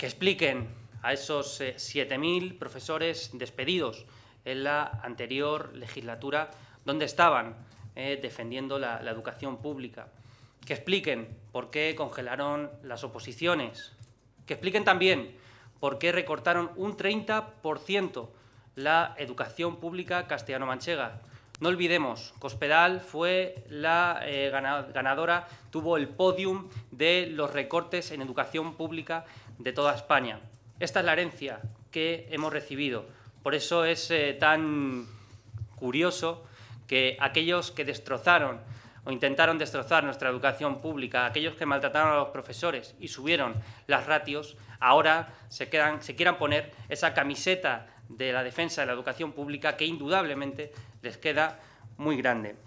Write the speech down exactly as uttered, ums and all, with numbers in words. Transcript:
que expliquen a esos eh, siete mil profesores despedidos en la anterior legislatura dónde estaban eh, defendiendo la, la educación pública, que expliquen por qué congelaron las oposiciones, que expliquen también por qué recortaron un treinta por ciento la educación pública castellano-manchega. No olvidemos, Cospedal fue la eh, ganadora, tuvo el podium de los recortes en educación pública de toda España. Esta es la herencia que hemos recibido. Por eso es eh, tan curioso que aquellos que destrozaron o intentaron destrozar nuestra educación pública, aquellos que maltrataron a los profesores y subieron las ratios, ahora se, quedan, se quieran poner esa camiseta de la defensa de la educación pública que indudablemente les queda muy grande.